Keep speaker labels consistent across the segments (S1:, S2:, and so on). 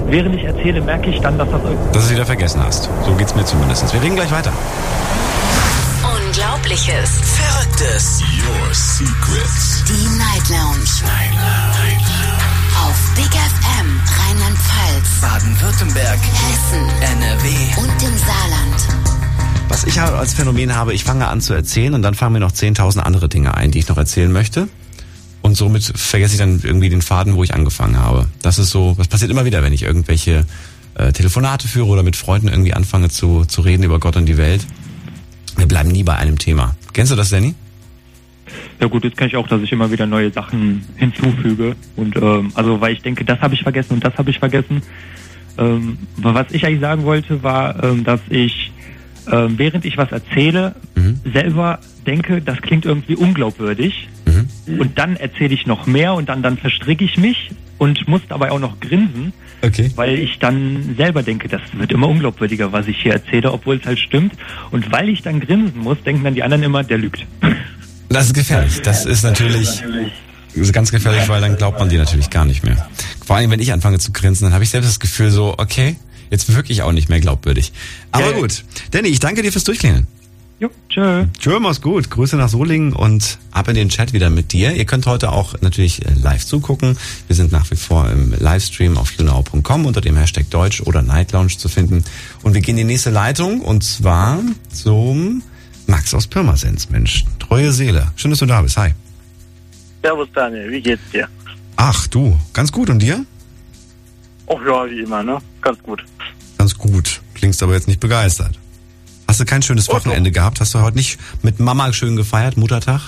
S1: während ich erzähle, merke ich dann, dass das irgendwie...
S2: Dass du es wieder vergessen hast. So geht's mir zumindest. Wir reden gleich weiter.
S3: Unglaubliches.
S4: Verrücktes. Your Secrets.
S3: Die Night Lounge. Auf Big FM, Rheinland-Pfalz,
S4: Baden-Württemberg.
S3: Hessen,
S4: NRW.
S3: und im Saarland.
S2: Was ich halt als Phänomen habe, ich fange an zu erzählen und dann fallen mir noch 10.000 andere Dinge ein, die ich noch erzählen möchte. Und somit vergesse ich dann irgendwie den Faden, wo ich angefangen habe. Das ist so, das passiert immer wieder, wenn ich irgendwelche Telefonate führe oder mit Freunden irgendwie anfange zu reden über Gott und die Welt. Wir bleiben nie bei einem Thema. Kennst du das, Danny?
S1: Ja gut, jetzt kenne ich auch, dass ich immer wieder neue Sachen hinzufüge. Und also, weil ich denke, das habe ich vergessen und das habe ich vergessen. Was ich eigentlich sagen wollte, war, dass ich, während ich was erzähle, selber denke, das klingt irgendwie unglaubwürdig. Und dann erzähle ich noch mehr und dann verstricke ich mich und muss dabei auch noch grinsen, weil ich dann selber denke, das wird immer unglaubwürdiger, was ich hier erzähle, obwohl es halt stimmt. Und weil ich dann grinsen muss, denken dann die anderen immer, der lügt.
S2: Das ist gefährlich. Das ist natürlich ganz gefährlich, weil dann glaubt man dir natürlich gar nicht mehr. Vor allem, wenn ich anfange zu grinsen, dann habe ich selbst das Gefühl so, okay, jetzt wirklich auch nicht mehr glaubwürdig. Aber gut, Danny, ich danke dir fürs Durchklingeln.
S1: Jo, tschö.
S2: Tschö, mach's gut. Grüße nach Solingen und ab in den Chat wieder mit dir. Ihr könnt heute auch natürlich live zugucken. Wir sind nach wie vor im Livestream auf younow.com unter dem Hashtag Deutsch oder Night Lounge zu finden. Und wir gehen in die nächste Leitung und zwar zum Max aus Pirmasens. Mensch, treue Seele. Schön, dass du da bist. Hi.
S5: Servus Daniel, wie geht's dir?
S2: Ach du, ganz gut. Und dir?
S5: Ach ja, wie immer, ne? Ganz gut.
S2: Ganz gut. Klingst aber jetzt nicht begeistert. Hast du kein schönes Wochenende gehabt? Hast du heute nicht mit Mama schön gefeiert, Muttertag?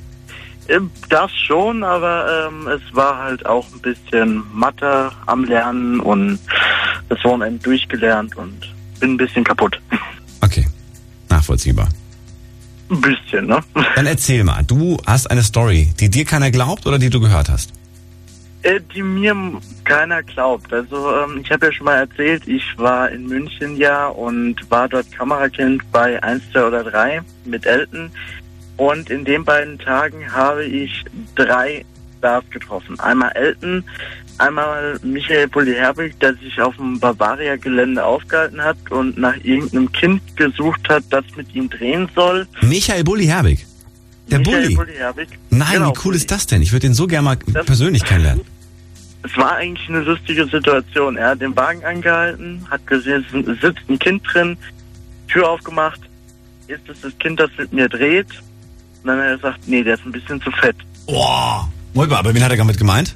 S5: Das schon, aber es war halt auch ein bisschen Mathe am Lernen und das Wochenende durchgelernt und bin ein bisschen kaputt.
S2: Okay, nachvollziehbar.
S5: Ein bisschen, ne?
S2: Dann erzähl mal, du hast eine Story, die dir keiner glaubt oder die du gehört hast?
S5: Die mir keiner glaubt. Also ich habe ja schon mal erzählt, ich war in München und war dort Kamerakind bei 1, 2 oder 3 mit Elton. Und in den beiden Tagen habe ich 3 Stars getroffen. Einmal Elton, einmal Michael Bulli-Herbig, der sich auf dem Bavaria-Gelände aufgehalten hat und nach irgendeinem Kind gesucht hat, das mit ihm drehen soll.
S2: Michael Bulli-Herbig? Der Bulli? Nein,
S5: genau,
S2: wie cool ist das denn? Ich würde den so gerne mal persönlich kennenlernen.
S5: Es war eigentlich eine lustige Situation. Er hat den Wagen angehalten, hat gesehen, es sitzt ein Kind drin, Tür aufgemacht. Ist es das Kind, das mit mir dreht? Und dann hat er gesagt, nee, der ist ein bisschen zu fett.
S2: Boah. Aber wen hat er damit gemeint?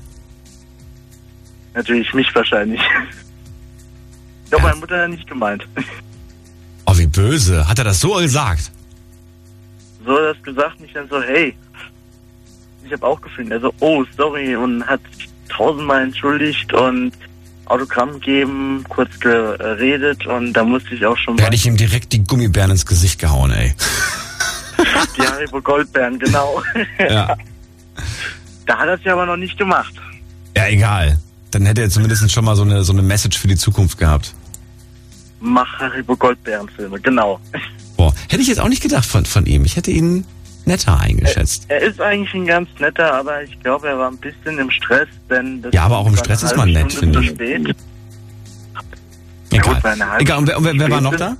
S5: Natürlich mich wahrscheinlich. Ich glaube, meine Mutter hat nicht gemeint.
S2: Oh, wie böse. Hat er das so gesagt?
S5: So hat er das gesagt und ich dann so, hey. Ich habe auch gefühlt. Er so, oh, sorry. Und hat sich 1000-mal entschuldigt und Autogramm geben, kurz geredet und da musste ich auch schon...
S2: Da hätte ich ihm direkt die Gummibären ins Gesicht gehauen, ey.
S5: Die Haribo Goldbeeren, genau.
S2: Ja.
S5: Da hat er es ja aber noch nicht gemacht.
S2: Ja, egal. Dann hätte er zumindest schon mal so eine Message für die Zukunft gehabt.
S5: Mach Haribo Goldbeeren-Filme, genau.
S2: Boah, hätte ich jetzt auch nicht gedacht von ihm. Ich hätte ihn netter eingeschätzt.
S5: Er ist eigentlich ein ganz netter, aber ich glaube, er war ein bisschen im Stress, denn... Das
S2: ja, aber auch im Stress ist man nett, finde ich.
S5: Spät.
S2: Egal. Egal, und wer war noch da?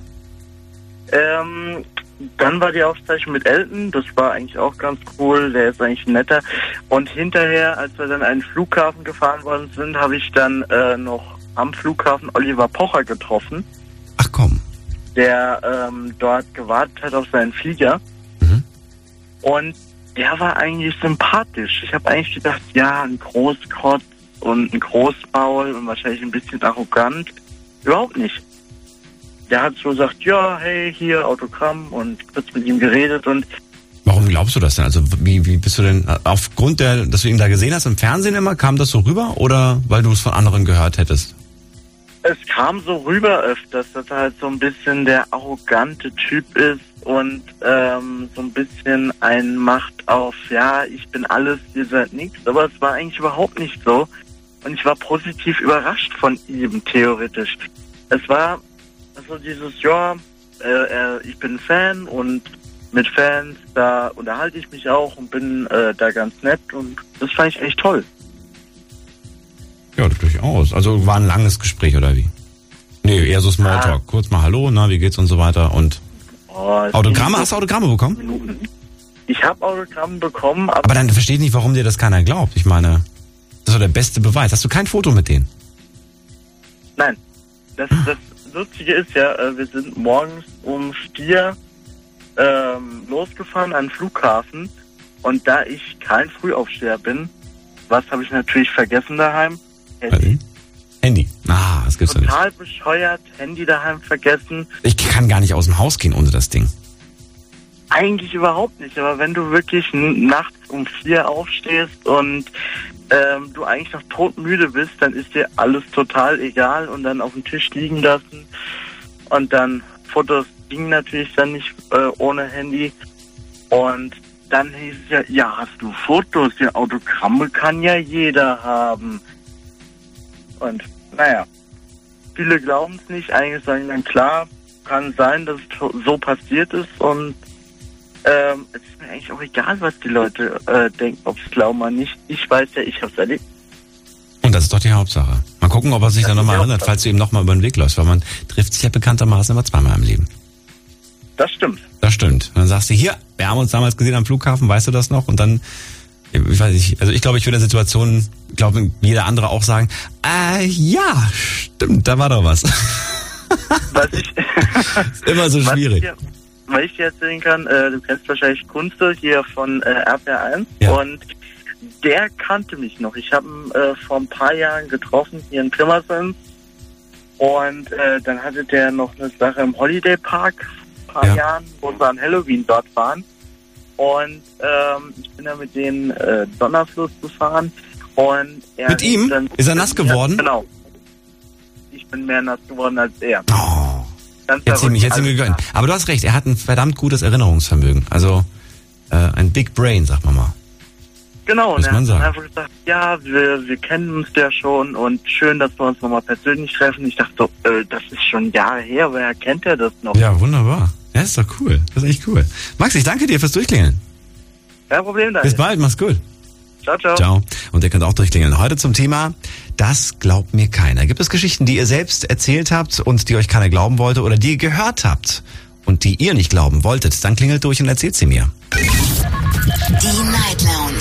S5: Dann war die Aufzeichnung mit Elton, das war eigentlich auch ganz cool, der ist eigentlich netter. Und hinterher, als wir dann an den Flughafen gefahren worden sind, habe ich dann noch am Flughafen Oliver Pocher getroffen.
S2: Ach komm.
S5: Der dort gewartet hat auf seinen Flieger. Und der war eigentlich sympathisch. Ich habe eigentlich gedacht, ja, ein Großkotz und ein Großmaul und wahrscheinlich ein bisschen arrogant. Überhaupt nicht. Der hat so gesagt, ja, hey, hier Autogramm und kurz mit ihm geredet und...
S2: Warum glaubst du das denn? Also wie bist du denn, aufgrund dass du ihn da gesehen hast im Fernsehen immer, kam das so rüber oder weil du es von anderen gehört hättest?
S5: Es kam so rüber öfters, dass er halt so ein bisschen der arrogante Typ ist und so ein bisschen einen macht auf, ja, ich bin alles, ihr seid nichts, aber es war eigentlich überhaupt nicht so und ich war positiv überrascht von ihm, theoretisch. Es war also dieses, ja, ich bin Fan und mit Fans, da unterhalte ich mich auch und bin da ganz nett und das fand ich echt toll.
S2: Ja, durchaus. Also war ein langes Gespräch, oder wie? Nee, eher so Smalltalk. Kurz mal Hallo, na, wie geht's und so weiter. Und Autogramme, hast du Autogramme bekommen?
S5: Ich habe Autogramme bekommen,
S2: aber dann verstehe ich nicht, warum dir das keiner glaubt. Ich meine, das ist doch der beste Beweis. Hast du kein Foto mit denen?
S5: Nein. Das Lustige ist ja, wir sind morgens um 4 losgefahren an den Flughafen. Und da ich kein Frühaufsteher bin, was habe ich natürlich vergessen daheim?
S2: Handy. Ah, das gibt's doch nicht.
S5: Total bescheuert, Handy daheim vergessen.
S2: Ich kann gar nicht aus dem Haus gehen ohne das Ding.
S5: Eigentlich überhaupt nicht, aber wenn du wirklich nachts um 4 aufstehst und du eigentlich noch todmüde bist, dann ist dir alles total egal und dann auf dem Tisch liegen lassen und dann Fotos gingen natürlich dann nicht ohne Handy und dann hieß es ja, hast du Fotos, ja, Autogramme kann ja jeder haben. Und naja, viele glauben es nicht, eigentlich sagen dann klar, kann sein, dass es so passiert ist und es ist mir eigentlich auch egal, was die Leute denken, ob sie glauben oder nicht. Ich weiß ja, ich habe es erlebt.
S2: Und das ist doch die Hauptsache. Mal gucken, ob er sich dann nochmal erinnert, falls du ihm nochmal über den Weg läufst, weil man trifft sich ja bekanntermaßen immer zweimal im Leben.
S5: Das stimmt.
S2: Das stimmt. Und dann sagst du, hier, wir haben uns damals gesehen am Flughafen, weißt du das noch? Und dann, ich weiß nicht, also ich glaube, ich würde in der Situation, glaube jeder andere auch sagen, ja, stimmt, da war doch was. Ist immer so schwierig.
S5: Weil ich dir erzählen kann, du kennst wahrscheinlich Kunze hier von RPR1 und der kannte mich noch. Ich habe ihn vor ein paar Jahren getroffen hier in Pirmasens und dann hatte der noch eine Sache im Holiday Park vor ein paar Jahren, wo wir an Halloween dort waren und ich bin dann mit denen Donnerfluss gefahren und er
S2: mit ihm? Ist er nass geworden?
S5: Ja, genau. Ich bin mehr nass geworden als er.
S2: Oh. Jetzt ihm gegönnt. Aber du hast recht, er hat ein verdammt gutes Erinnerungsvermögen. Also ein Big Brain, sagt man mal.
S5: Genau, und
S2: er hat dann
S5: einfach gesagt, ja, wir kennen uns ja schon und schön, dass wir uns nochmal persönlich treffen. Ich dachte so, das ist schon Jahre her, woher kennt er das noch?
S2: Ja, wunderbar. Ja, ist doch cool. Das ist echt cool. Max, ich danke dir fürs Durchklingeln.
S5: Kein Problem, danke.
S2: Bis bald, mach's gut.
S5: Ciao, ciao.
S2: Ciao. Und ihr könnt auch durchklingeln. Heute zum Thema, das glaubt mir keiner. Gibt es Geschichten, die ihr selbst erzählt habt und die euch keiner glauben wollte oder die ihr gehört habt und die ihr nicht glauben wolltet? Dann klingelt durch und erzählt sie mir.
S3: Die Night Lounge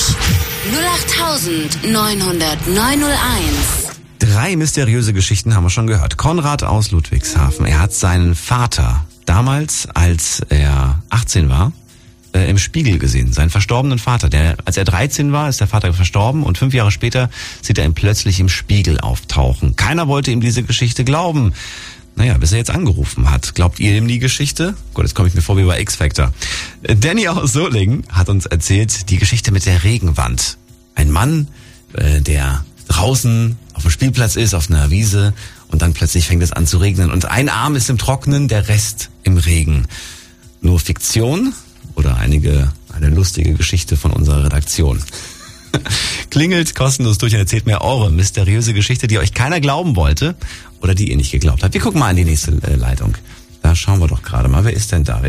S3: 08900901.
S2: 3 mysteriöse Geschichten haben wir schon gehört. Konrad aus Ludwigshafen. Er hat seinen Vater damals, als er 18 war, im Spiegel gesehen. Seinen verstorbenen Vater. Als er 13 war, ist der Vater verstorben und 5 Jahre später sieht er ihn plötzlich im Spiegel auftauchen. Keiner wollte ihm diese Geschichte glauben. Naja, bis er jetzt angerufen hat. Glaubt ihr ihm die Geschichte? Gut, jetzt komme ich mir vor wie bei X-Factor. Danny aus Solingen hat uns erzählt die Geschichte mit der Regenwand. Ein Mann, der draußen auf dem Spielplatz ist, auf einer Wiese und dann plötzlich fängt es an zu regnen und ein Arm ist im Trocknen, der Rest im Regen. Nur Fiktion oder eine lustige Geschichte von unserer Redaktion. Klingelt kostenlos durch und erzählt mir eure mysteriöse Geschichte, die euch keiner glauben wollte oder die ihr nicht geglaubt habt. Wir gucken mal in die nächste Leitung. Da schauen wir doch gerade mal. Wer ist denn da?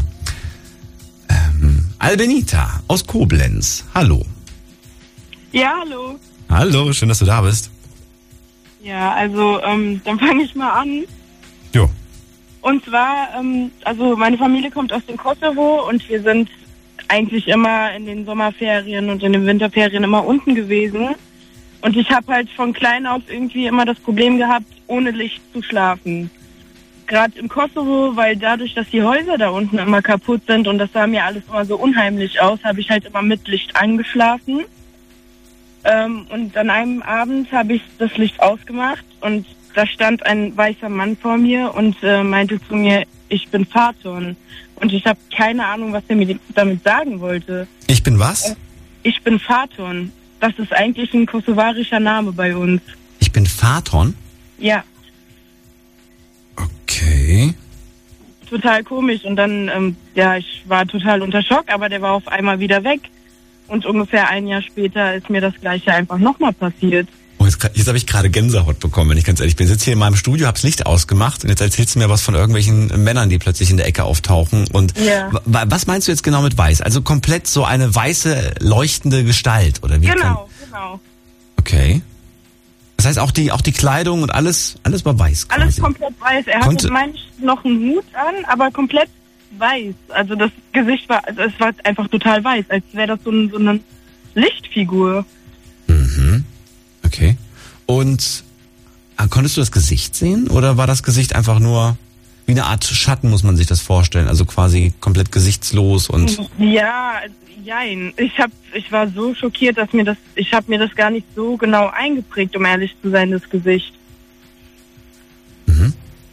S2: Albenita aus Koblenz. Hallo.
S6: Ja, hallo.
S2: Hallo, schön, dass du da bist.
S6: Ja, also dann fange ich mal an.
S2: Jo.
S6: Und zwar, also meine Familie kommt aus dem Kosovo und wir sind eigentlich immer in den Sommerferien und in den Winterferien immer unten gewesen. Und ich habe halt von klein auf irgendwie immer das Problem gehabt, ohne Licht zu schlafen. Gerade im Kosovo, weil dadurch, dass die Häuser da unten immer kaputt sind und das sah mir alles immer so unheimlich aus, habe ich halt immer mit Licht angeschlafen. Und an einem Abend habe ich das Licht ausgemacht und da stand ein weißer Mann vor mir und meinte zu mir, ich bin Faton. Und ich habe keine Ahnung, was er mir damit sagen wollte.
S2: Ich bin was?
S6: Ich bin Faton. Das ist eigentlich ein kosovarischer Name bei uns.
S2: Ich bin Faton?
S6: Ja.
S2: Okay.
S6: Total komisch. Und dann, ich war total unter Schock, aber der war auf einmal wieder weg. Und ungefähr ein Jahr später ist mir das Gleiche einfach nochmal passiert.
S2: Oh, jetzt habe ich gerade Gänsehaut bekommen, wenn ich ganz ehrlich bin. Ich sitze hier in meinem Studio, hab's Licht ausgemacht und jetzt erzählst du mir was von irgendwelchen Männern, die plötzlich in der Ecke auftauchen. Und was meinst du jetzt genau mit weiß? Also komplett so eine weiße, leuchtende Gestalt, oder wie?
S6: Genau.
S2: Okay. Das heißt, auch die Kleidung und alles war weiß quasi.
S6: Alles komplett weiß. Er hatte, meine ich, noch einen Hut an, aber komplett weiß. Also das Gesicht war, also es war einfach total weiß, als wäre das so eine Lichtfigur.
S2: Mhm. Okay. Und konntest du das Gesicht sehen oder war das Gesicht einfach nur wie eine Art Schatten, muss man sich das vorstellen? Also quasi komplett gesichtslos und...
S6: Ja, jein. Ich war so schockiert, dass ich habe mir das gar nicht so genau eingeprägt, um ehrlich zu sein, das Gesicht.
S2: Mhm.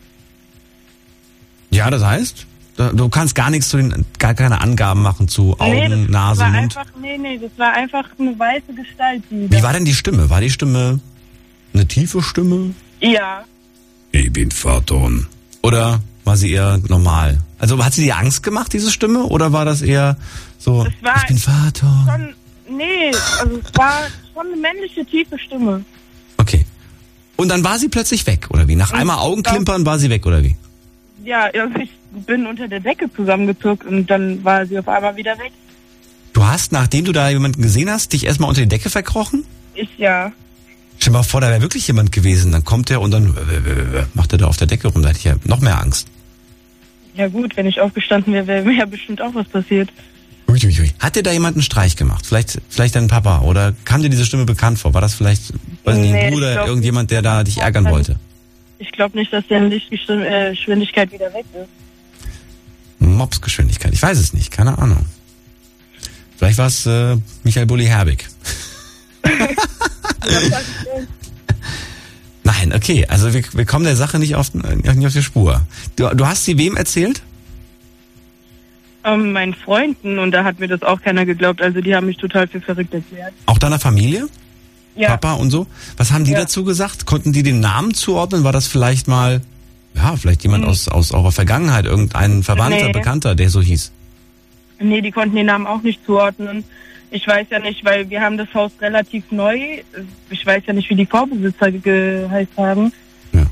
S2: Ja, das heißt, du kannst gar keine Angaben machen zu Augen, Nase, Mund?
S6: Das war einfach eine weiße Gestalt.
S2: Wie war denn die Stimme? War die Stimme eine tiefe Stimme?
S6: Ja.
S2: Ich bin Phaton. Oder war sie eher normal? Also hat sie dir Angst gemacht, diese Stimme? Oder war das eher so, ich bin Phaton?
S6: Also es war schon eine männliche, tiefe Stimme.
S2: Okay. Und dann war sie plötzlich weg, oder wie? Nach einmal Augenklimpern war sie weg, oder wie?
S6: Ja, also ich bin unter der Decke zusammengezuckt und dann war sie auf einmal wieder weg.
S2: Du hast, nachdem du da jemanden gesehen hast, dich erstmal unter die Decke verkrochen?
S6: Ja.
S2: Stell dir mal vor, da wäre wirklich jemand gewesen. Dann kommt er und dann macht er da auf der Decke rum. Da hätte ich ja noch mehr Angst.
S6: Ja gut, wenn ich aufgestanden wäre, wäre mir ja bestimmt auch was passiert.
S2: Hat dir da jemand einen Streich gemacht? Vielleicht dein Papa? Oder kam dir diese Stimme bekannt vor? War das vielleicht, ein Bruder, irgendjemand, der da dich ärgern wollte?
S6: Ich glaube nicht, dass der Lichtgeschwindigkeit wieder weg ist.
S2: Mopsgeschwindigkeit, ich weiß es nicht, keine Ahnung. Vielleicht war es Michael Bulli-Herbig. Nein, okay, also wir kommen der Sache nicht auf die Spur. Du hast sie wem erzählt?
S6: Meinen Freunden, und da hat mir das auch keiner geglaubt. Also die haben mich total für verrückt erklärt.
S2: Auch deiner Familie?
S6: Ja.
S2: Papa und so? Was haben die dazu gesagt? Konnten die den Namen zuordnen? War das vielleicht mal, vielleicht jemand aus eurer Vergangenheit, irgendein Verwandter, Bekannter, der so hieß?
S6: Nee, die konnten den Namen auch nicht zuordnen. Ich weiß ja nicht, weil wir haben das Haus relativ neu. Ich weiß ja nicht, wie die Vorbesitzer geheißt haben.
S2: Ja.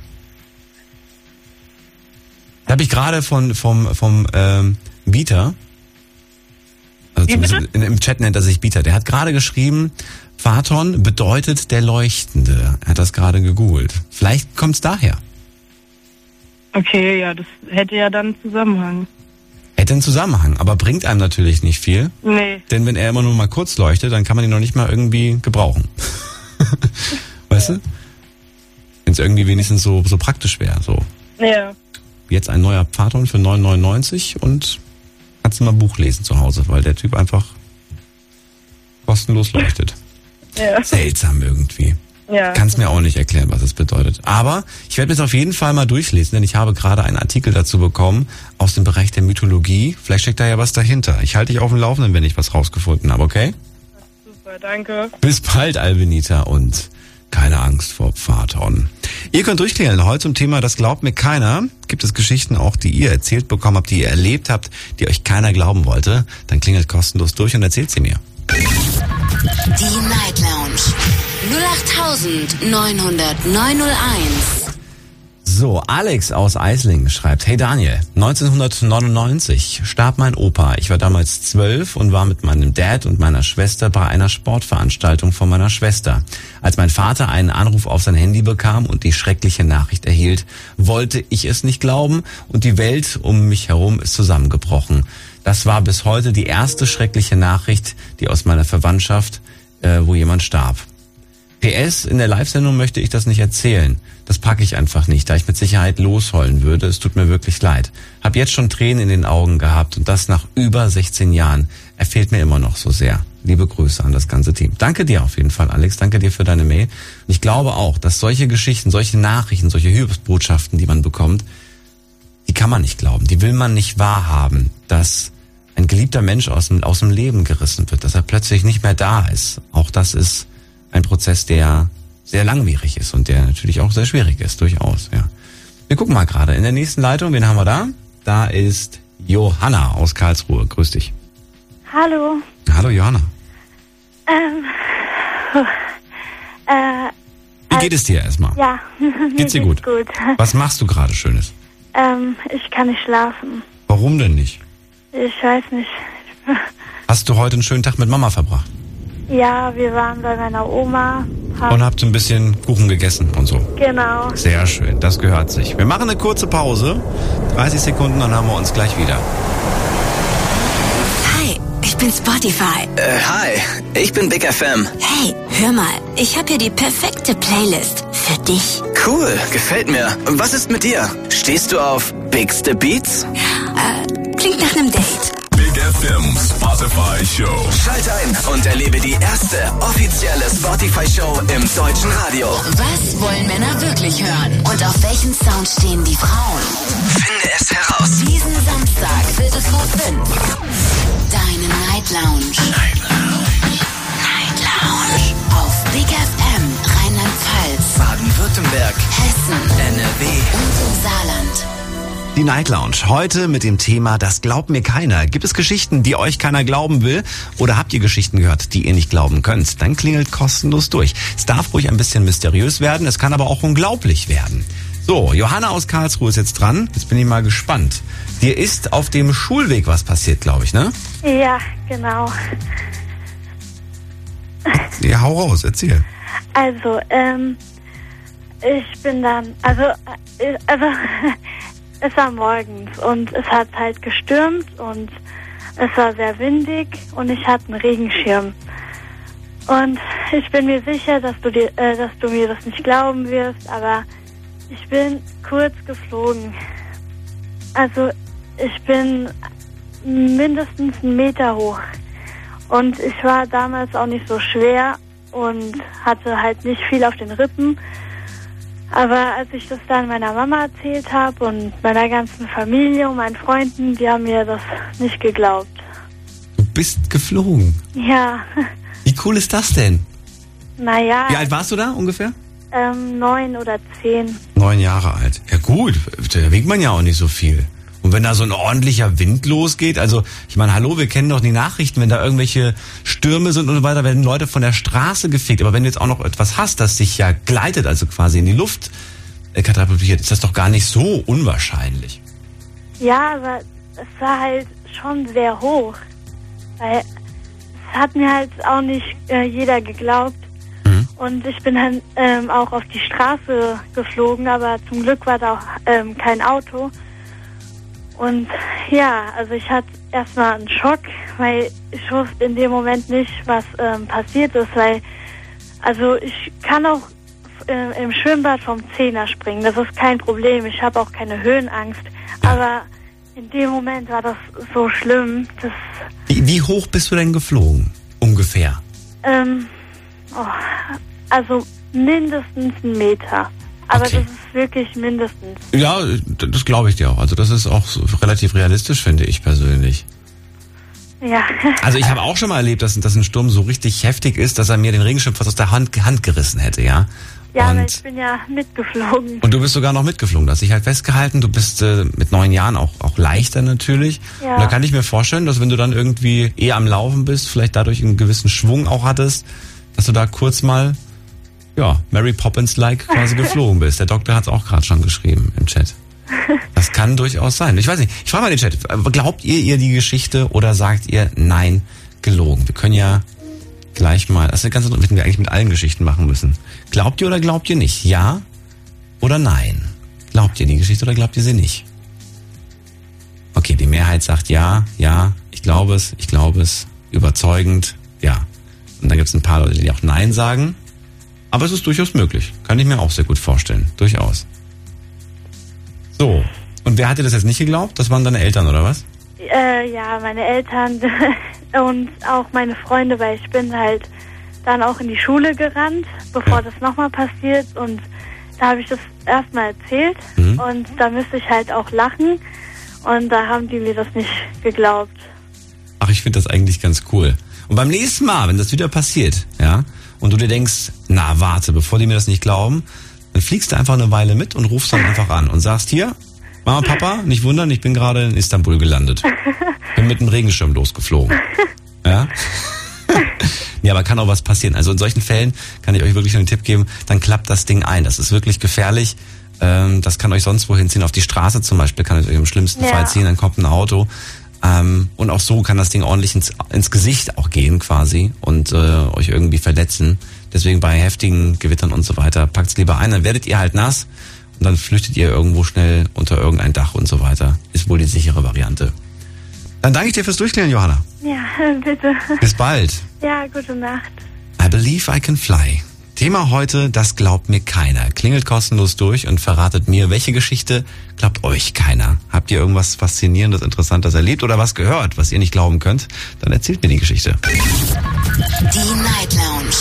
S2: Da habe ich gerade vom Bieter, also im Chat nennt er sich Bieter, der hat gerade geschrieben, Phaton bedeutet der Leuchtende. Er hat das gerade gegoogelt. Vielleicht kommt's daher.
S6: Okay, ja, das hätte ja dann einen Zusammenhang.
S2: Hätte einen Zusammenhang, aber bringt einem natürlich nicht viel.
S6: Nee.
S2: Denn wenn er immer nur mal kurz leuchtet, dann kann man ihn noch nicht mal irgendwie gebrauchen. Weißt du? Wenn es irgendwie wenigstens so praktisch wäre. So.
S6: Ja.
S2: Jetzt ein neuer Phaton für 9,99 und kannst du mal ein Buch lesen zu Hause, weil der Typ einfach kostenlos leuchtet.
S6: Ja.
S2: Seltsam irgendwie.
S6: Ja.
S2: Kannst mir auch nicht erklären, was es bedeutet. Aber ich werde mir das auf jeden Fall mal durchlesen, denn ich habe gerade einen Artikel dazu bekommen aus dem Bereich der Mythologie. Vielleicht steckt da ja was dahinter. Ich halte dich auf dem Laufenden, wenn ich was rausgefunden habe, okay?
S6: Super, danke.
S2: Bis bald, Albenita, und keine Angst vor Phaton. Ihr könnt durchklingeln. Heute zum Thema Das glaubt mir keiner. Gibt es Geschichten auch, die ihr erzählt bekommen habt, die ihr erlebt habt, die euch keiner glauben wollte? Dann klingelt kostenlos durch und erzählt sie mir.
S3: Die Night Lounge 08900901.
S2: So, Alex aus Eislingen schreibt, hey Daniel, 1999 starb mein Opa. Ich war damals 12 und war mit meinem Dad und meiner Schwester bei einer Sportveranstaltung von meiner Schwester. Als mein Vater einen Anruf auf sein Handy bekam und die schreckliche Nachricht erhielt, wollte ich es nicht glauben und die Welt um mich herum ist zusammengebrochen. Das war bis heute die erste schreckliche Nachricht, die aus meiner Verwandtschaft, wo jemand starb. PS, in der Live-Sendung möchte ich das nicht erzählen. Das packe ich einfach nicht, da ich mit Sicherheit losheulen würde. Es tut mir wirklich leid. Hab jetzt schon Tränen in den Augen gehabt und das nach über 16 Jahren. Er fehlt mir immer noch so sehr. Liebe Grüße an das ganze Team. Danke dir auf jeden Fall, Alex. Danke dir für deine Mail. Und ich glaube auch, dass solche Geschichten, solche Nachrichten, solche Hilfsbotschaften, die man bekommt, die kann man nicht glauben. Die will man nicht wahrhaben, dass ein geliebter Mensch aus dem Leben gerissen wird, dass er plötzlich nicht mehr da ist. Auch das ist ein Prozess, der sehr langwierig ist und der natürlich auch sehr schwierig ist, durchaus, ja. Wir gucken mal gerade in der nächsten Leitung, wen haben wir da? Da ist Johanna aus Karlsruhe. Grüß dich.
S7: Hallo.
S2: Hallo Johanna. Wie geht es dir erstmal?
S7: Ja,
S2: geht's dir gut?
S7: Gut.
S2: Was machst du gerade Schönes?
S7: Ich kann nicht schlafen.
S2: Warum denn nicht?
S7: Ich weiß nicht.
S2: Hast du heute einen schönen Tag mit Mama verbracht?
S7: Ja, wir waren bei meiner Oma, habe.
S2: Und habt ein bisschen Kuchen gegessen und so.
S7: Genau.
S2: Sehr schön, das gehört sich. Wir machen eine kurze Pause. 30 Sekunden, dann haben wir uns gleich wieder.
S3: Hi, ich bin Spotify.
S4: Hi, ich bin Big FM.
S3: Hey, hör mal, ich habe hier die perfekte Playlist für dich.
S4: Cool, gefällt mir. Was ist mit dir? Stehst du auf Bigste Beats?
S3: Klingt nach einem Date.
S8: Big FM Spotify Show.
S4: Schalt ein und erlebe die erste offizielle Spotify-Show im deutschen Radio.
S3: Was wollen Männer wirklich hören? Und auf welchen Sound stehen die Frauen?
S4: Finde es heraus.
S3: Diesen Samstag, Viertel vor 5. Deine Night Lounge. Night Lounge. Auf Big FM, Rheinland-Pfalz,
S4: Baden-Württemberg,
S3: Hessen,
S4: NRW
S3: und im Saarland.
S2: Die Night Lounge. Heute mit dem Thema, das glaubt mir keiner. Gibt es Geschichten, die euch keiner glauben will? Oder habt ihr Geschichten gehört, die ihr nicht glauben könnt? Dann klingelt kostenlos durch. Es darf ruhig ein bisschen mysteriös werden, es kann aber auch unglaublich werden. So, Johanna aus Karlsruhe ist jetzt dran. Jetzt bin ich mal gespannt. Dir ist auf dem Schulweg was passiert, glaube ich, ne?
S7: Ja, genau.
S2: Ja, hau raus, erzähl.
S7: Also, ich bin dann, also es war morgens und es hat halt gestürmt und es war sehr windig und ich hatte einen Regenschirm. Und ich bin mir sicher, dass du mir das nicht glauben wirst, aber ich bin kurz geflogen. Also ich bin mindestens 1 Meter hoch und ich war damals auch nicht so schwer und hatte halt nicht viel auf den Rippen. Aber als ich das dann meiner Mama erzählt habe und meiner ganzen Familie und meinen Freunden, die haben mir das nicht geglaubt.
S2: Du bist geflogen.
S7: Ja.
S2: Wie cool ist das denn?
S7: Naja.
S2: Wie alt warst du da ungefähr?
S7: 9 oder 10.
S2: 9 Jahre alt. Ja gut, da wiegt man ja auch nicht so viel. Und wenn da so ein ordentlicher Wind losgeht, also ich meine, hallo, wir kennen doch die Nachrichten, wenn da irgendwelche Stürme sind und so weiter, werden Leute von der Straße gefegt. Aber wenn du jetzt auch noch etwas hast, das dich ja gleitet, also quasi in die Luft katapultiert, ist das doch gar nicht so unwahrscheinlich.
S7: Ja, aber es war halt schon sehr hoch. Weil es hat mir halt auch nicht jeder geglaubt. Und ich bin dann auch auf die Straße geflogen, aber zum Glück war da auch kein Auto. Und ja, also ich hatte erstmal einen Schock, weil ich wusste in dem Moment nicht, was passiert ist, weil also ich kann auch im Schwimmbad vom 10er springen, das ist kein Problem, ich habe auch keine Höhenangst, aber in dem Moment war das so schlimm, dass...
S2: Wie hoch bist du denn geflogen, ungefähr?
S7: Also mindestens 1 Meter. Aber okay. Das ist wirklich mindestens.
S2: Ja, das glaube ich dir auch. Also das ist auch so relativ realistisch, finde ich persönlich.
S7: Ja.
S2: Also ich habe auch schon mal erlebt, dass ein Sturm so richtig heftig ist, dass er mir den Regenschirm fast aus der Hand gerissen hätte, ja.
S7: Ja, aber ich bin ja mitgeflogen.
S2: Und du bist sogar noch mitgeflogen. Du hast dich halt festgehalten. Du bist mit 9 Jahren auch leichter natürlich. Ja. Und da kann ich mir vorstellen, dass wenn du dann irgendwie eher am Laufen bist, vielleicht dadurch einen gewissen Schwung auch hattest, dass du da kurz mal... Ja, Mary Poppins-like quasi geflogen bist. Der Doktor hat es auch gerade schon geschrieben im Chat. Das kann durchaus sein. Ich weiß nicht, ich frage mal den Chat, glaubt ihr die Geschichte oder sagt ihr, nein, gelogen? Wir können ja gleich mal, das ist eine ganz andere, hätten wir eigentlich mit allen Geschichten machen müssen. Glaubt ihr oder glaubt ihr nicht? Ja oder nein? Glaubt ihr die Geschichte oder glaubt ihr sie nicht? Okay, die Mehrheit sagt ja, ich glaube es, überzeugend, ja. Und dann gibt es ein paar Leute, die auch nein sagen. Aber es ist durchaus möglich. Kann ich mir auch sehr gut vorstellen. Durchaus. So. Und wer hat dir das jetzt nicht geglaubt? Das waren deine Eltern, oder was?
S7: Ja, meine Eltern und auch meine Freunde, weil ich bin halt dann auch in die Schule gerannt, bevor das nochmal passiert. Und da habe ich das erstmal erzählt. Und da müsste ich halt auch lachen. Und da haben die mir das nicht geglaubt.
S2: Ach, ich finde das eigentlich ganz cool. Und beim nächsten Mal, wenn das wieder passiert, ja, und du dir denkst, na warte, bevor die mir das nicht glauben, dann fliegst du einfach eine Weile mit und rufst dann einfach an und sagst, hier, Mama, Papa, nicht wundern, ich bin gerade in Istanbul gelandet. Bin mit einem Regenschirm losgeflogen. Ja? Ja, aber kann auch was passieren. Also in solchen Fällen kann ich euch wirklich einen Tipp geben, dann klappt das Ding ein. Das ist wirklich gefährlich. Das kann euch sonst wohin ziehen. Auf die Straße zum Beispiel kann es euch im schlimmsten Fall ziehen, dann kommt ein Auto. Und auch so kann das Ding ordentlich ins Gesicht auch gehen quasi und euch irgendwie verletzen. Deswegen bei heftigen Gewittern und so weiter, packt's lieber ein, dann werdet ihr halt nass und dann flüchtet ihr irgendwo schnell unter irgendein Dach und so weiter. Ist wohl die sichere Variante. Dann danke ich dir fürs Durchklären, Johanna.
S7: Ja, bitte.
S2: Bis bald.
S7: Ja, gute Nacht.
S2: I believe I can fly. Thema heute, das glaubt mir keiner. Klingelt kostenlos durch und verratet mir, welche Geschichte glaubt euch keiner. Habt ihr irgendwas Faszinierendes, Interessantes erlebt oder was gehört, was ihr nicht glauben könnt? Dann erzählt mir die Geschichte.
S3: Die Night Lounge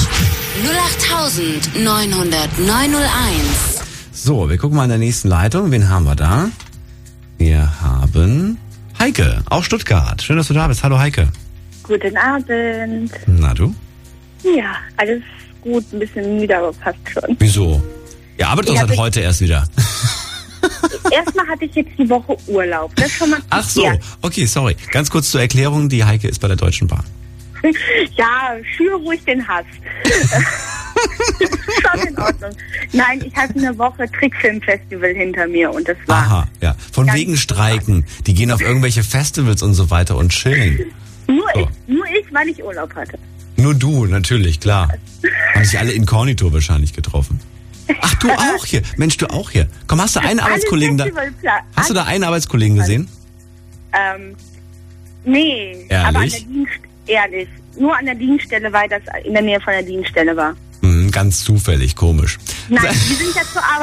S3: 08900901.
S2: So, wir gucken mal in der nächsten Leitung. Wen haben wir da? Wir haben Heike aus Stuttgart. Schön, dass du da bist. Hallo Heike.
S9: Guten Abend.
S2: Na du?
S9: Ja, alles gut, ein bisschen müde, aber passt schon.
S2: Wieso? Ihr arbeitet doch seit heute erst wieder.
S9: Erstmal hatte ich jetzt die Woche Urlaub. Das ist schon mal
S2: Ach so, okay, sorry. Ganz kurz zur Erklärung, die Heike ist bei der Deutschen Bahn.
S9: Ja, schüre ruhig den Hass. Schon in Ordnung. Nein, ich hatte eine Woche Trickfilmfestival hinter mir und das war...
S2: Aha, ja. Von wegen Streiken. Die gehen auf irgendwelche Festivals und so weiter und chillen.
S9: Nur ich, weil ich Urlaub hatte.
S2: Nur du, natürlich, klar. Haben sich alle inkognito wahrscheinlich getroffen. Ach, du auch hier. Mensch, du auch hier. Komm, hast du einen Arbeitskollegen da? Hast du da einen Arbeitskollegen gesehen?
S9: Nee.
S2: Ehrlich?
S9: Aber ehrlich. Nur an der Dienststelle, weil das in der Nähe von der Dienststelle war.
S2: Ganz zufällig, komisch.
S9: Nein, die sind ja zur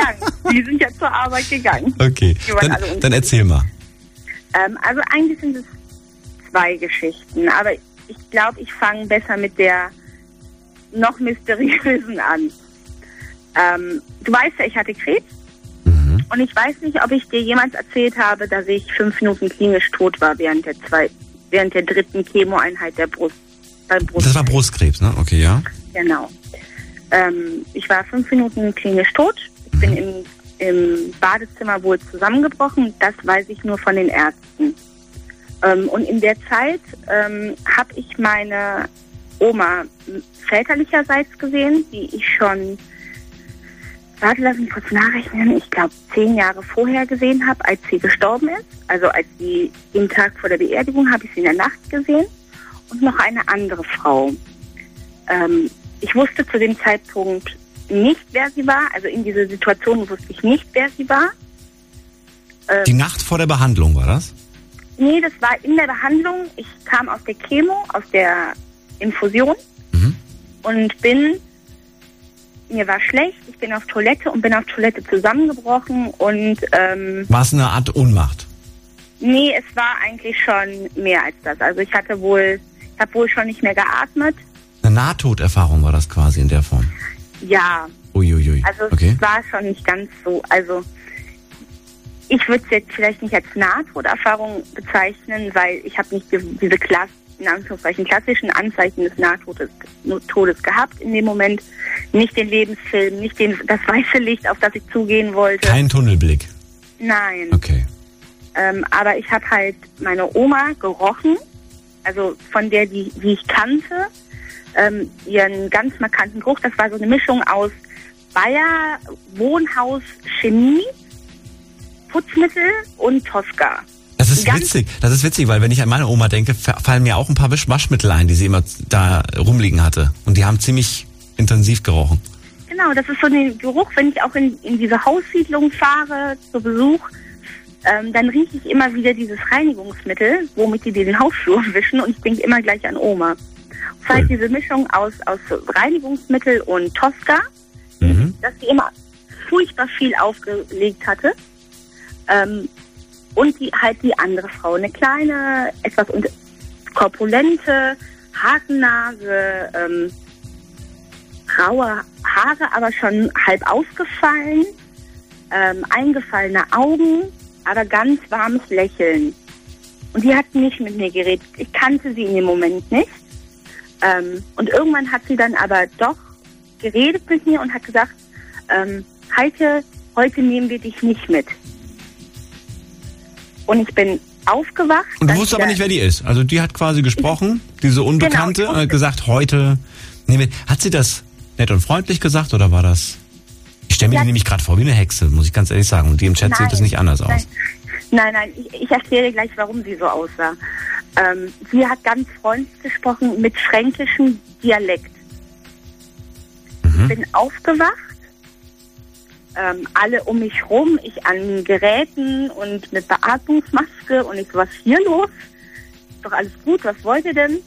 S9: Arbeit gegangen.
S2: Okay, dann erzähl mal.
S9: Also eigentlich sind es 2 Geschichten, aber ich glaube, ich fange besser mit der noch mysteriösen an. Du weißt ja, ich hatte Krebs und ich weiß nicht, ob ich dir jemals erzählt habe, dass ich 5 Minuten klinisch tot war während der 3. Chemoeinheit der Brust.
S2: Das war Brustkrebs, ne? Okay, ja.
S9: Genau. Ich war 5 Minuten klinisch tot. Ich bin im Badezimmer wohl zusammengebrochen. Das weiß ich nur von den Ärzten. Und in der Zeit habe ich meine Oma väterlicherseits gesehen, die ich schon, lass mich kurz nachrechnen, ich glaube 10 Jahre vorher gesehen habe, als sie gestorben ist. Also den Tag vor der Beerdigung habe ich sie in der Nacht gesehen. Und noch eine andere Frau. Ich wusste zu dem Zeitpunkt nicht, wer sie war. Also in dieser Situation wusste ich nicht, wer sie war.
S2: Die Nacht vor der Behandlung war das?
S9: Nee, das war in der Behandlung. Ich kam aus der Chemo, aus der Infusion und mir war schlecht, ich bin auf Toilette und bin auf Toilette zusammengebrochen und...
S2: War es eine Art Ohnmacht?
S9: Nee, es war eigentlich schon mehr als das. Also ich habe wohl schon nicht mehr geatmet.
S2: Eine Nahtoderfahrung war das quasi in der Form?
S9: Ja.
S2: Uiuiui.
S9: Also
S2: okay.
S9: Es war schon nicht ganz so, also ich würde es jetzt vielleicht nicht als Nahtoderfahrung bezeichnen, weil ich habe nicht diese in Anführungszeichen klassischen Anzeichen des Nahtodes gehabt in dem Moment. Nicht den Lebensfilm, nicht das weiße Licht, auf das ich zugehen wollte.
S2: Kein Tunnelblick?
S9: Nein.
S2: Okay.
S9: Aber ich habe halt meine Oma gerochen, also von der, die ich kannte, ihren ganz markanten Geruch. Das war so eine Mischung aus Bayer, Wohnhaus, Chemie, Putzmittel und Tosca.
S2: Das ist witzig, weil wenn ich an meine Oma denke, fallen mir auch ein paar Waschmittel ein, die sie immer da rumliegen hatte. Und die haben ziemlich intensiv gerochen.
S9: Genau, das ist so ein Geruch, wenn ich auch in diese Haussiedlung fahre, zu Besuch, dann rieche ich immer wieder dieses Reinigungsmittel, womit die den Hausflur wischen und ich denke immer gleich an Oma. Das heißt, diese Mischung aus Reinigungsmittel und Tosca, dass sie immer furchtbar viel aufgelegt hatte. Und die andere Frau, eine kleine, etwas korpulente, Hakennase, graue Haare, aber schon halb ausgefallen, eingefallene Augen, aber ganz warmes Lächeln. Und die hat nicht mit mir geredet. Ich kannte sie in dem Moment nicht. Und irgendwann hat sie dann aber doch geredet mit mir und hat gesagt, Heike, heute nehmen wir dich nicht mit. Und ich bin aufgewacht.
S2: Und du wusstest aber nicht, wer die ist. Also die hat quasi gesprochen, diese Unbekannte, und gesagt, heute nehmen wir. Hat sie das nett und freundlich gesagt oder war das... Ich stelle mir die nämlich gerade vor wie eine Hexe, muss ich ganz ehrlich sagen. Und die im Chat sieht das nicht anders aus.
S9: Nein, ich erkläre dir gleich, warum sie so aussah. Sie hat ganz freundlich gesprochen mit fränkischem Dialekt. Ich bin aufgewacht, alle um mich rum, ich an Geräten und mit Beatmungsmaske und ich so, was ist hier los? Ist doch alles gut, was wollt ihr denn?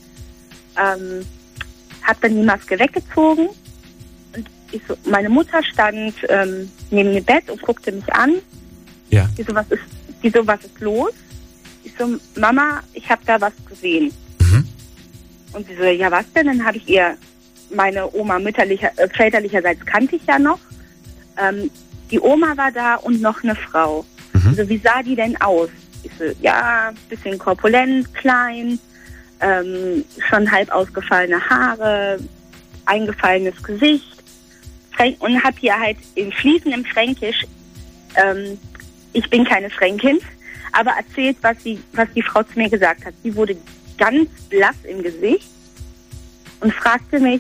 S9: Hab dann die Maske weggezogen und ich so, meine Mutter stand neben dem Bett und guckte mich an.
S2: Ja.
S9: Ich so, was ist los? Ich so, Mama, ich habe da was gesehen. Und sie so, ja, was denn? Dann habe ich ihr, meine Oma väterlicherseits kannte ich ja noch. Die Oma war da und noch eine Frau. Also, wie sah die denn aus? Ich so, ja, bisschen korpulent, klein, schon halb ausgefallene Haare, eingefallenes Gesicht. Und hab hier halt in fließendem Fränkisch, ich bin keine Fränkin, aber erzählt, was die Frau zu mir gesagt hat. Sie wurde ganz blass im Gesicht und fragte mich,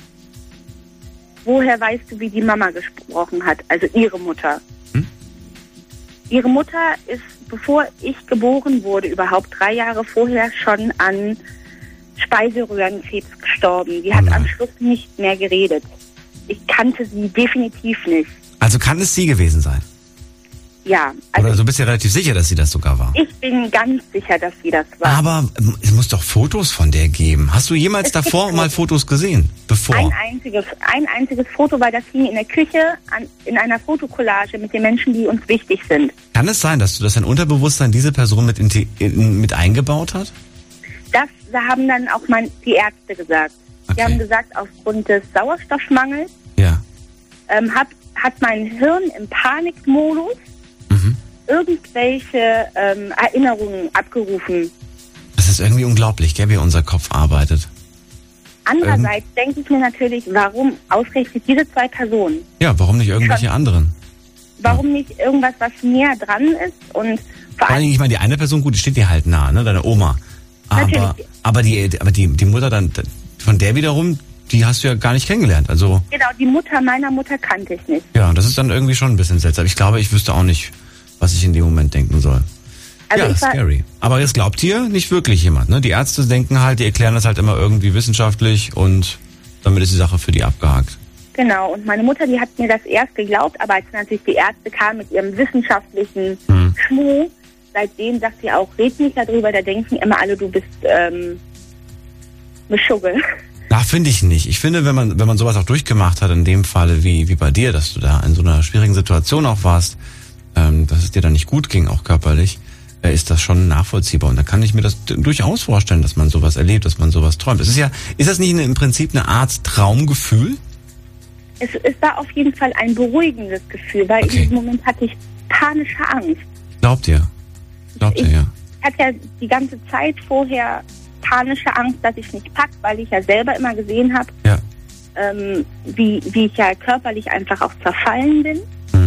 S9: woher weißt du, wie die Mama gesprochen hat, also ihre Mutter. Ihre Mutter ist, bevor ich geboren wurde, überhaupt 3 Jahre vorher schon an Speiseröhrenkrebs gestorben. Die hat am Schluss nicht mehr geredet. Ich kannte sie definitiv nicht.
S2: Also kann es sie gewesen sein?
S9: Ja. Also
S2: oder so bist du ja relativ sicher, dass sie das sogar war?
S9: Ich bin ganz sicher, dass sie das war.
S2: Aber es muss doch Fotos von der geben. Hast du jemals davor mal Fotos gesehen? Bevor?
S9: Ein einziges Foto, weil das hing in der Küche in einer Fotokollage mit den Menschen, die uns wichtig sind.
S2: Kann es sein, dass dein Unterbewusstsein diese Person mit eingebaut hat?
S9: Das haben dann auch die Ärzte gesagt. Okay. Die haben gesagt, aufgrund des Sauerstoffmangels hat mein Hirn im Panikmodus irgendwelche Erinnerungen abgerufen.
S2: Das ist irgendwie unglaublich, gell, wie unser Kopf arbeitet.
S9: Andererseits denke ich mir natürlich, warum ausgerechnet diese 2 Personen?
S2: Ja, warum nicht irgendwelche anderen?
S9: Warum nicht irgendwas, was näher dran ist? Und
S2: vor allem, ich meine, die eine Person, gut, die steht dir halt nah, ne, deine Oma. Aber die Mutter dann, von der wiederum, die hast du ja gar nicht kennengelernt. Also
S9: genau, die Mutter meiner Mutter kannte ich nicht.
S2: Ja, das ist dann irgendwie schon ein bisschen seltsam. Ich glaube, ich wüsste auch nicht, was ich in dem Moment denken soll. Also ja, scary. Aber jetzt glaubt hier nicht wirklich jemand, ne? Die Ärzte denken halt, die erklären das halt immer irgendwie wissenschaftlich und damit ist die Sache für die abgehakt.
S9: Genau, und meine Mutter, die hat mir das erst geglaubt, aber als natürlich die Ärzte kamen mit ihrem wissenschaftlichen Schmuh, seitdem sagt sie auch, red nicht darüber, da denken immer alle, du bist Mischugge.
S2: Na, finde ich nicht. Ich finde, wenn man sowas auch durchgemacht hat, in dem Falle wie bei dir, dass du da in so einer schwierigen Situation auch warst, dass es dir dann nicht gut ging, auch körperlich, ist das schon nachvollziehbar. Und da kann ich mir das durchaus vorstellen, dass man sowas erlebt, dass man sowas träumt. Ist das nicht im Prinzip eine Art Traumgefühl?
S9: Es war auf jeden Fall ein beruhigendes Gefühl, weil in diesem Moment hatte ich panische Angst.
S2: Glaubt ihr, ja.
S9: Ich hatte ja die ganze Zeit vorher panische Angst, dass ich nicht packe, weil ich ja selber immer gesehen habe, wie ich ja körperlich einfach auch zerfallen bin.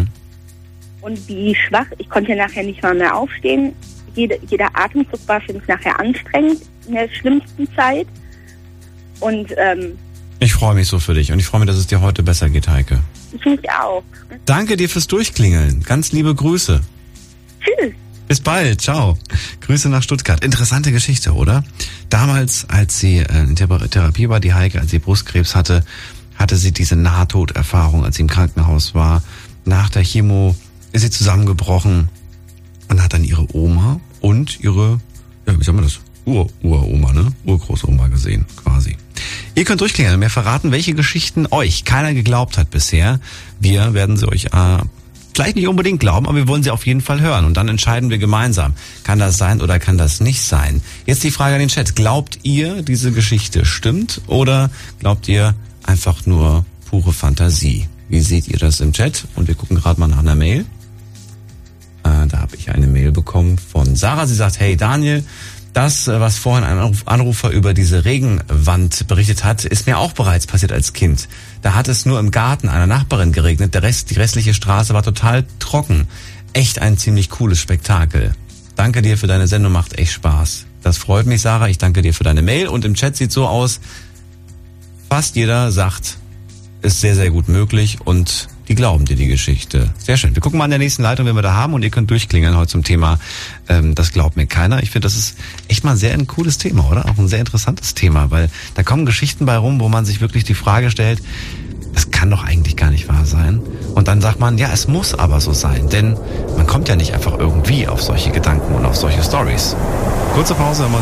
S9: Und wie schwach, ich konnte ja nachher nicht mal mehr aufstehen. Jeder Atemzug war für mich nachher anstrengend in der schlimmsten Zeit. Und
S2: ich freue mich so für dich und ich freue mich, dass es dir heute besser geht, Heike.
S9: Ich mich auch.
S2: Danke dir fürs Durchklingeln. Ganz liebe Grüße.
S9: Tschüss.
S2: Bis bald, ciao. Grüße nach Stuttgart. Interessante Geschichte, oder? Damals, als sie in Therapie war, die Heike, als sie Brustkrebs hatte sie diese Nahtoderfahrung, als sie im Krankenhaus war. Nach der Chemo ist sie zusammengebrochen und hat dann ihre Oma und ihre, wie sagen wir das, Uroma, ne? Urgroßoma gesehen, quasi. Ihr könnt durchklingeln und mir verraten, welche Geschichten euch keiner geglaubt hat bisher. Wir werden sie euch vielleicht nicht unbedingt glauben, aber wir wollen sie auf jeden Fall hören. Und dann entscheiden wir gemeinsam, kann das sein oder kann das nicht sein. Jetzt die Frage an den Chat. Glaubt ihr, diese Geschichte stimmt oder glaubt ihr einfach nur pure Fantasie? Wie seht ihr das im Chat? Und wir gucken gerade mal nach einer Mail. Da habe ich eine Mail bekommen von Sarah. Sie sagt, hey Daniel, das, was vorhin ein Anrufer über diese Regenwand berichtet hat, ist mir auch bereits passiert als Kind. Da hat es nur im Garten einer Nachbarin geregnet. Die restliche Straße war total trocken. Echt ein ziemlich cooles Spektakel. Danke dir für deine Sendung, macht echt Spaß. Das freut mich, Sarah. Ich danke dir für deine Mail. Und im Chat sieht so aus, fast jeder sagt, ist sehr, sehr gut möglich. Und die glauben dir die Geschichte. Sehr schön. Wir gucken mal an der nächsten Leitung, wenn wir da haben, und ihr könnt durchklingeln heute zum Thema das glaubt mir keiner. Ich finde, das ist echt mal sehr ein cooles Thema, oder? Auch ein sehr interessantes Thema, weil da kommen Geschichten bei rum, wo man sich wirklich die Frage stellt, das kann doch eigentlich gar nicht wahr sein. Und dann sagt man, ja, es muss aber so sein, denn man kommt ja nicht einfach irgendwie auf solche Gedanken und auf solche Stories. Kurze Pause,